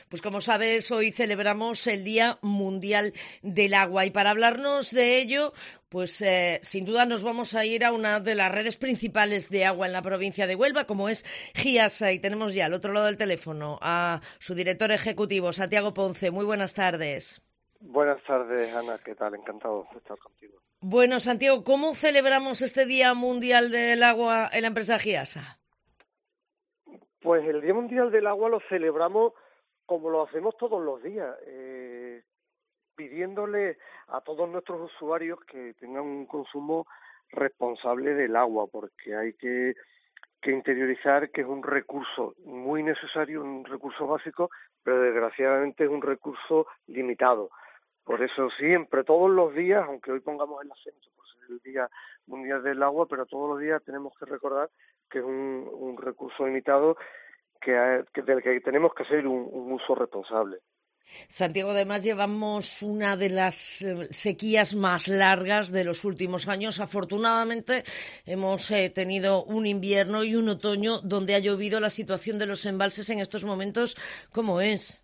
Pues como sabes, hoy celebramos el Día Mundial del Agua y para hablarnos de ello, pues sin duda nos vamos a ir a una de las redes principales de agua en la provincia de Huelva, como es GIASA, y tenemos ya al otro lado del teléfono a su director ejecutivo, Santiago Ponce. Muy buenas tardes. Buenas tardes, Ana. ¿Qué tal? Encantado de estar contigo. Bueno, Santiago, ¿cómo celebramos este Día Mundial del Agua en la empresa GIASA? Pues el Día Mundial del Agua lo celebramos como lo hacemos todos los días, pidiéndole a todos nuestros usuarios que tengan un consumo responsable del agua, porque hay que interiorizar que es un recurso muy necesario, un recurso básico, pero desgraciadamente es un recurso limitado. Por eso siempre, todos los días, aunque hoy pongamos el acento por ser el Día Mundial del Agua, pero todos los días tenemos que recordar que es un recurso limitado del que tenemos que hacer un uso responsable. Santiago, además llevamos una de las sequías más largas de los últimos años. Afortunadamente hemos tenido un invierno y un otoño donde ha llovido. La situación de los embalses en estos momentos, ¿cómo es?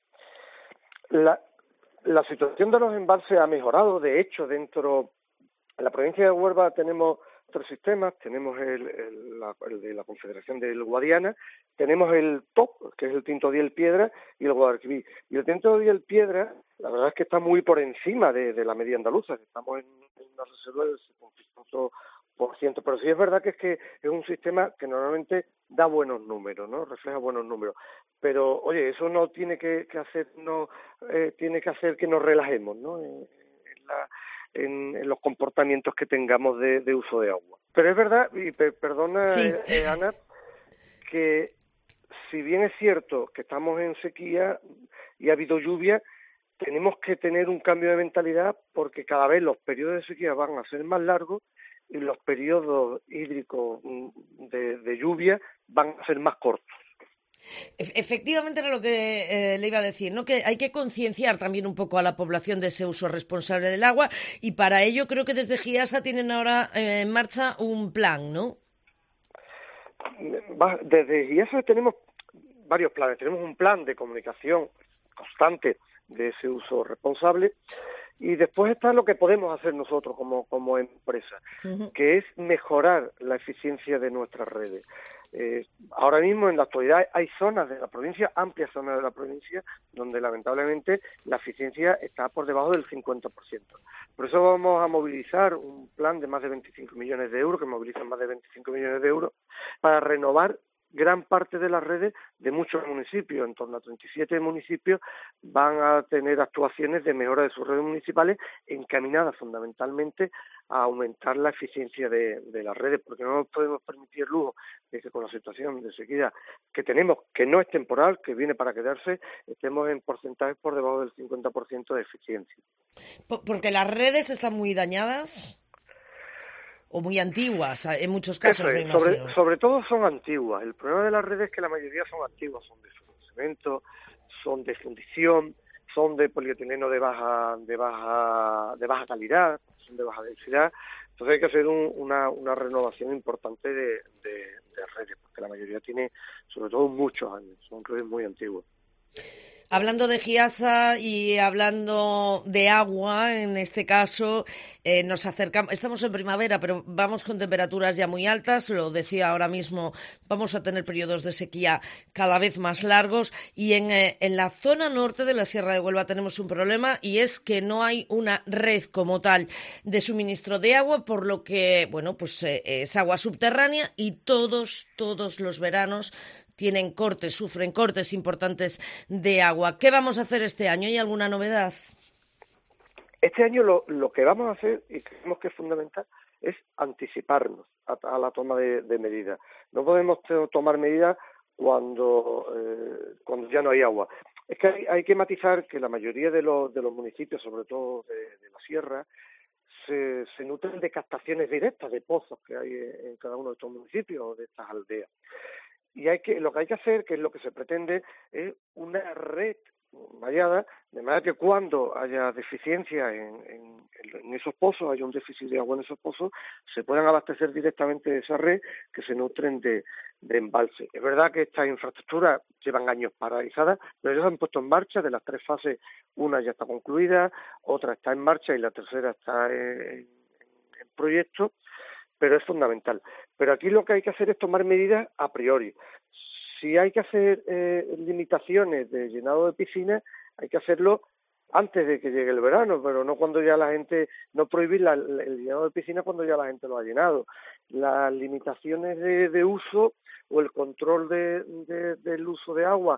La situación de los embalses ha mejorado. De hecho, en la provincia de Huelva tenemos tres sistemas. Tenemos el de la Confederación del Guadiana, tenemos el TOP, que es el Tinto Diel Piedra, y el Guadalquivir. Y el Tinto Diel Piedra, la verdad es que está muy por encima de la media andaluza. Estamos en una reserva del 75%, pero sí es verdad que es un sistema que normalmente da buenos números, ¿no? Refleja buenos números. Pero, oye, eso no tiene que tiene que hacer que nos relajemos, ¿no? En los comportamientos que tengamos de uso de agua. Pero es verdad, y perdona, Sí. Ana, que si bien es cierto que estamos en sequía y ha habido lluvia, tenemos que tener un cambio de mentalidad porque cada vez los periodos de sequía van a ser más largos y los periodos hídricos de lluvia van a ser más cortos. Efectivamente era lo que le iba a decir, ¿no? Que hay que concienciar también un poco a la población de ese uso responsable del agua y para ello creo que desde GIASA tienen ahora en marcha un plan, ¿no? Desde GIASA tenemos varios planes. Tenemos un plan de comunicación constante de ese uso responsable y después está lo que podemos hacer nosotros como empresa, que es mejorar la eficiencia de nuestras redes. Ahora mismo, en la actualidad, hay zonas de la provincia, amplias zonas de la provincia, donde lamentablemente la eficiencia está por debajo del 50%. Por eso vamos a movilizar un plan de más de 25 millones de euros, que movilizan más de 25 millones de euros, para renovar gran parte de las redes de muchos municipios. En torno a 37 municipios van a tener actuaciones de mejora de sus redes municipales encaminadas fundamentalmente a aumentar la eficiencia de las redes, porque no nos podemos permitir el lujo de que con la situación de sequía que tenemos, que no es temporal, que viene para quedarse, estemos en porcentajes por debajo del 50% de eficiencia. Porque las redes están muy dañadas o muy antiguas, en muchos Eso casos, me es, imagino. sobre todo son antiguas. El problema de las redes es que la mayoría son antiguas, son de cemento, son de fundición, son de polietileno de baja calidad, son de baja densidad. Entonces hay que hacer una renovación importante de redes, porque la mayoría tiene, sobre todo, muchos años, son redes muy antiguas. Hablando de GIASA y hablando de agua, en este caso, nos acercamos, estamos en primavera, pero vamos con temperaturas ya muy altas, lo decía ahora mismo, vamos a tener periodos de sequía cada vez más largos y en la zona norte de la Sierra de Huelva tenemos un problema y es que no hay una red como tal de suministro de agua, por lo que, bueno, pues es agua subterránea y todos los veranos sufren cortes importantes de agua. ¿Qué vamos a hacer este año? ¿Hay alguna novedad? Este año lo que vamos a hacer, y creemos que es fundamental, es anticiparnos a la toma de medidas. No podemos tomar medidas cuando ya no hay agua. Es que hay que matizar que la mayoría de los municipios, sobre todo de la sierra, se nutren de captaciones directas de pozos que hay en cada uno de estos municipios o de estas aldeas. Y lo que hay que hacer, que es lo que se pretende, es una red mallada, de manera que cuando haya deficiencia en en esos pozos, hay un déficit de agua en esos pozos, se puedan abastecer directamente de esa red que se nutren de embalse. Es verdad que estas infraestructuras llevan años paralizadas, pero ellos han puesto en marcha. De las 3 fases, una ya está concluida, otra está en marcha y la tercera está en proyecto, pero es fundamental. Pero aquí lo que hay que hacer es tomar medidas a priori. Si hay que hacer limitaciones de llenado de piscinas, hay que hacerlo antes de que llegue el verano, pero no cuando ya la gente, no prohibir el llenado de piscinas cuando ya la gente lo ha llenado. Las limitaciones de uso o el control del uso de agua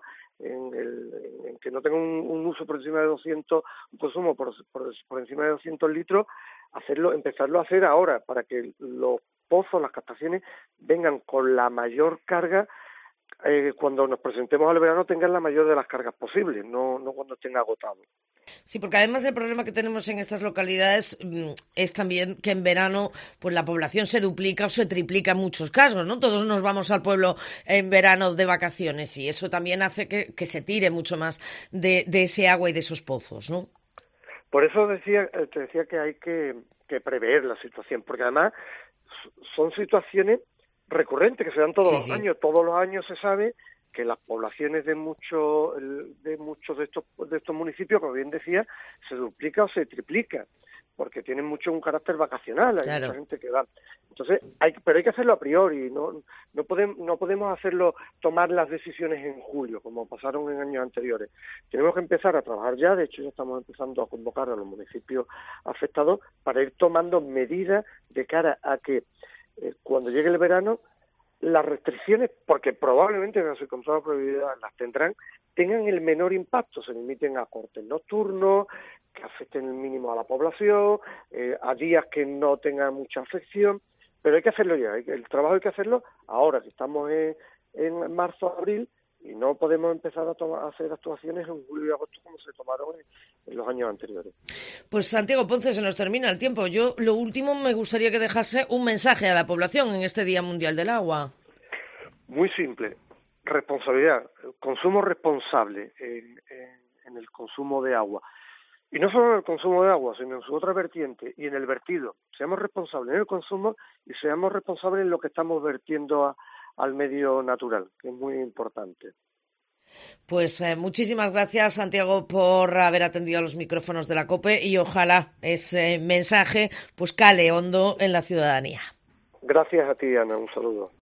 en que no tenga un uso por encima de 200, un consumo por encima de 200 litros, empezarlo a hacer ahora para que los pozos, las captaciones, vengan con la mayor carga. Cuando nos presentemos al verano tengan la mayor de las cargas posibles, no cuando estén agotados. Sí, porque además el problema que tenemos en estas localidades es también que en verano pues la población se duplica o se triplica en muchos casos, ¿no? Todos nos vamos al pueblo en verano de vacaciones y eso también hace que se tire mucho más de ese agua y de esos pozos, ¿no? Por eso te decía que hay que prever la situación, porque además son situaciones recurrentes que se dan todos los años. Todos los años se sabe que las poblaciones de muchos de estos municipios, como bien decía, se duplica o se triplica, porque tienen mucho un carácter vacacional, hay mucha gente que va. Entonces, pero hay que hacerlo a priori, no podemos tomar las decisiones en julio, como pasaron en años anteriores. Tenemos que empezar a trabajar ya, de hecho ya estamos empezando a convocar a los municipios afectados para ir tomando medidas de cara a que cuando llegue el verano las restricciones, porque probablemente con toda probabilidad las tendrán, tengan el menor impacto, se limiten a cortes nocturnos, que afecten el mínimo a la población, a días que no tengan mucha afección, pero hay que hacerlo ya, el trabajo hay que hacerlo ahora, que estamos en marzo, abril, y no podemos empezar a hacer actuaciones en julio y agosto como se tomaron en los años anteriores. Pues Santiago Ponce, se nos termina el tiempo. Yo lo último me gustaría que dejase un mensaje a la población en este Día Mundial del Agua. Muy simple, responsabilidad, consumo responsable en el consumo de agua. Y no solo en el consumo de agua, sino en su otra vertiente y en el vertido. Seamos responsables en el consumo y seamos responsables en lo que estamos vertiendo al medio natural, que es muy importante. Pues muchísimas gracias, Santiago, por haber atendido a los micrófonos de la COPE y ojalá ese mensaje pues cale hondo en la ciudadanía. Gracias a ti, Ana. Un saludo.